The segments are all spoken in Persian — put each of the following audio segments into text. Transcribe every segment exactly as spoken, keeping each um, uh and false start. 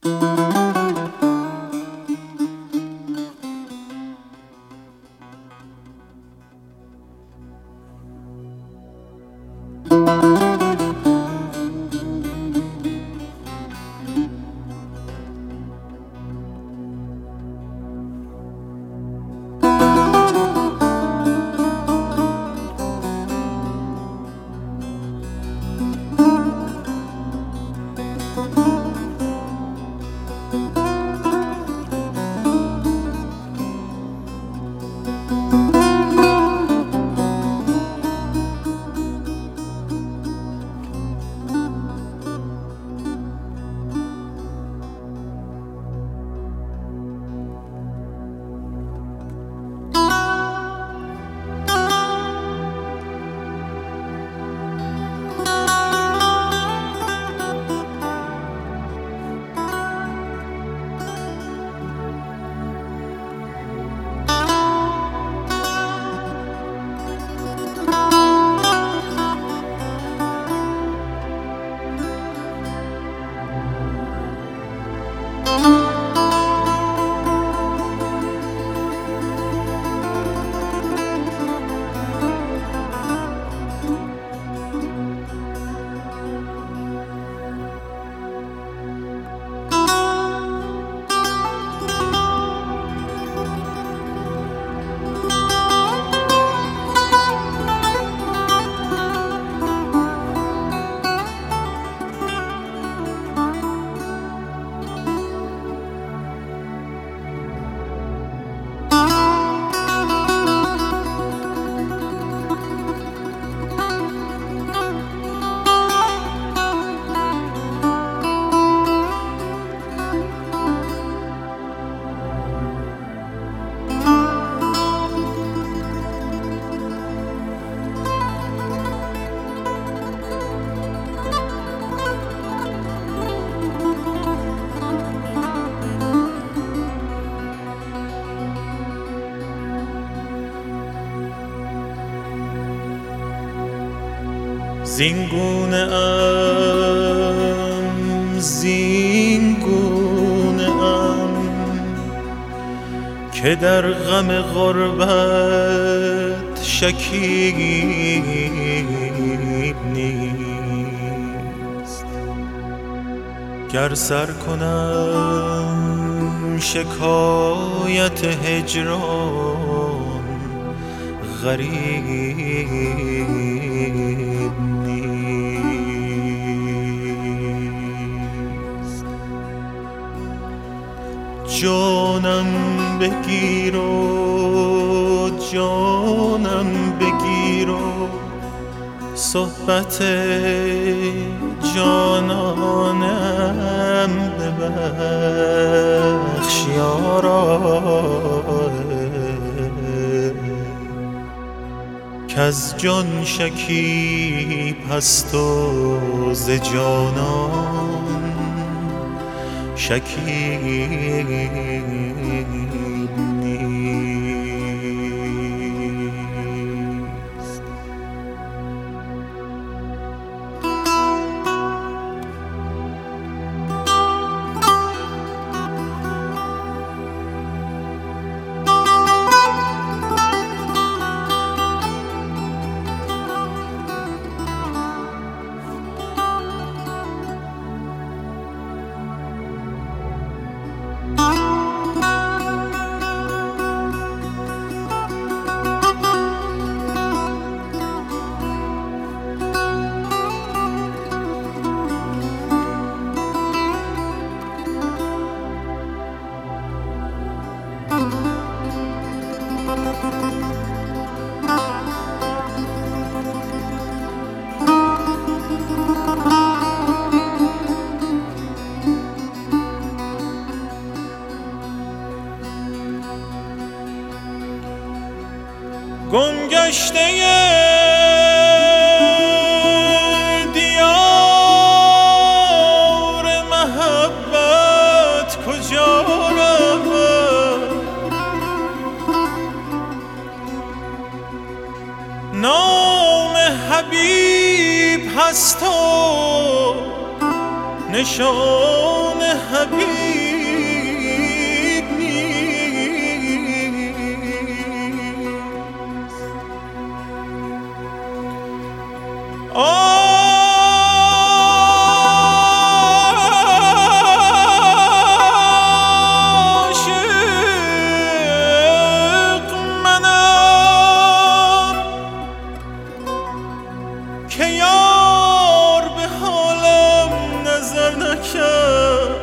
زینگونه ام زینگونه ام که در غم غربت شکیب نیست. گر سر کنم شکایت هجران غریب نیست. جانم بگیر و جانم بگیر و صحبت جانانم ببخش یارا، کز جان شکیب هست و ز جانان شکیب نیست. گمگشته دیار محبت کجا رود؟ نام حبیب هست و نشان حبیب نیست. عاشق منم که یار به حالم نظر نکرد.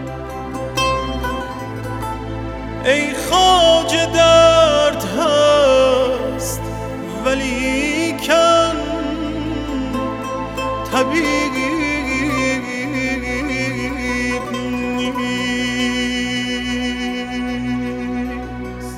ای خواجه درد هست ولیکن طبیب نیست.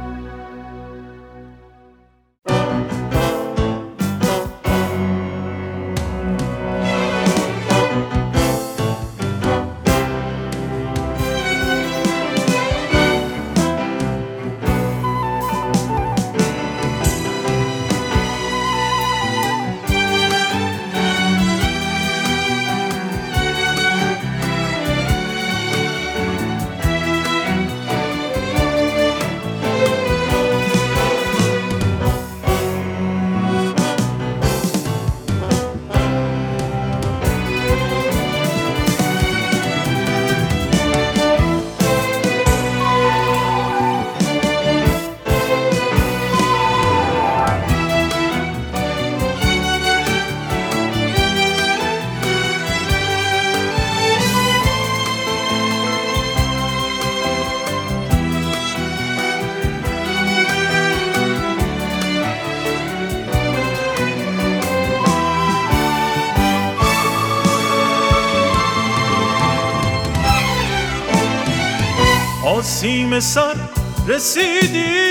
آسیم سر رسیدی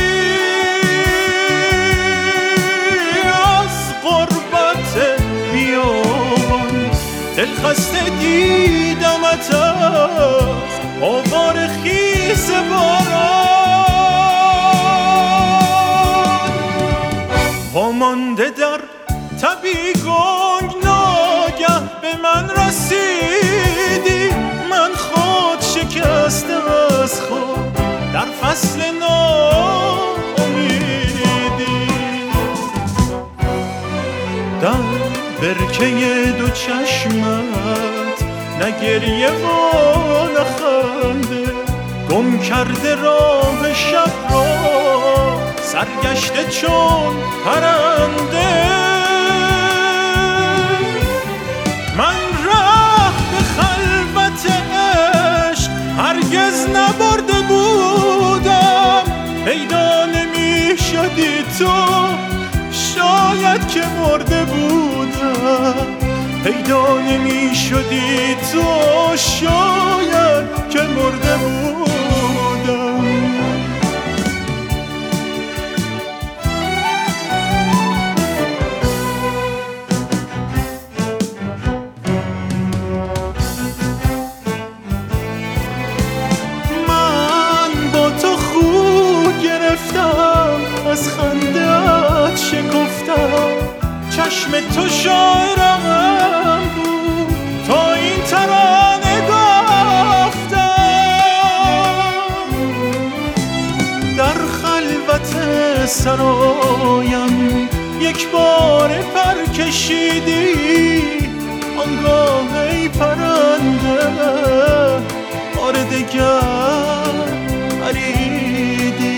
از غربت بیابان، دلخسته دیدمت از آوار خیز باران. وامانده در تبی گنگ ناگه به من رسیدی، من خود شکسته از خود در فصل ناامیدی. در برکه دو چشمت نه گریه و نه خنده، گم کرده راه شب را سرگشته چون پرنده. من راه به خلوت عشق هرگز نبرده بودم، پیدا نمی شدی تو شاید که مرده بودم، پیدا نمی شدی تو شاید که مرده بودم. از خنده‌ات شکفتم، چشم تو شاعرم بود تا این ترانه گفتم. در خلوت سرایم یک بار پر کشیدی، آنگاه ای پرنده بار دگر پریدی.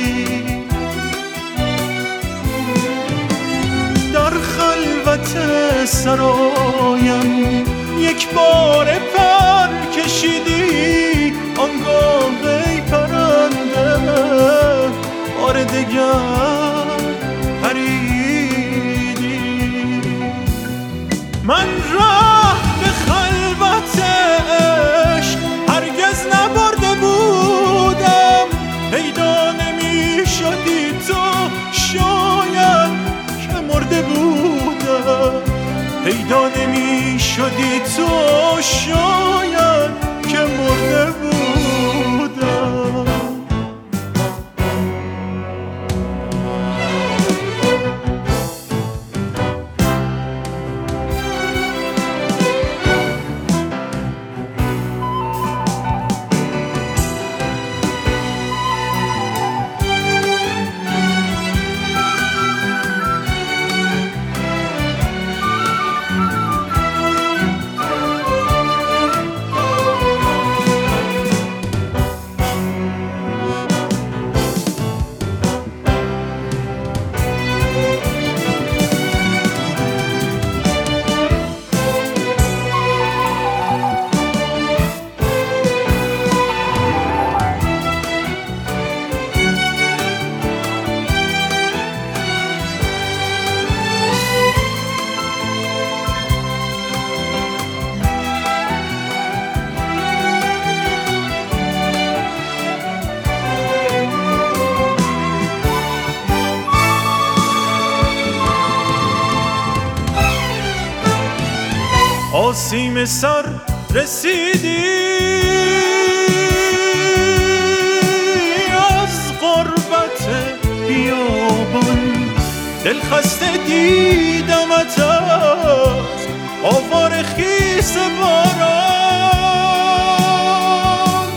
در خلوت سرایم یک بار پر کشیدی، آنگاه ای پرنده بار دگر پریدی. من راه به خلوت عشق هرگز نبرده بودم، پیدا نمی شدی تو شاید که مرده بودم، پیدا نمی شدی تو شاید که مرده بودم. تا سیم سر رسیدی، از غربت بیابان دل خسته دیدمت، از آوار خیس باران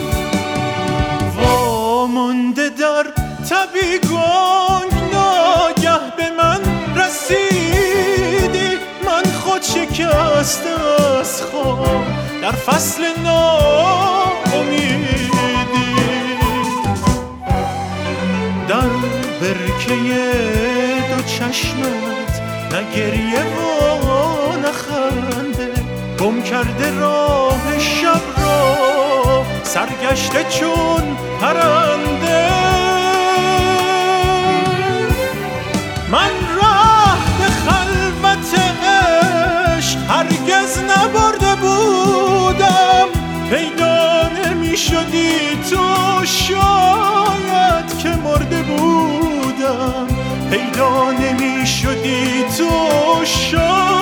وامانده در تبی گنگ، ناگه به من رسیدی، من خود شکسته از خواب در فصل ناامیدی. در برکه دو چشمت نه گریه و نه خنده، گم کرده راه شب را سرگشته چون پرنده. من راه به خلوت عشق هرگز نبرده بودم، پیدا نمی شدی تو شاید که مرده بودم، پیدا نمی شدی تو شاید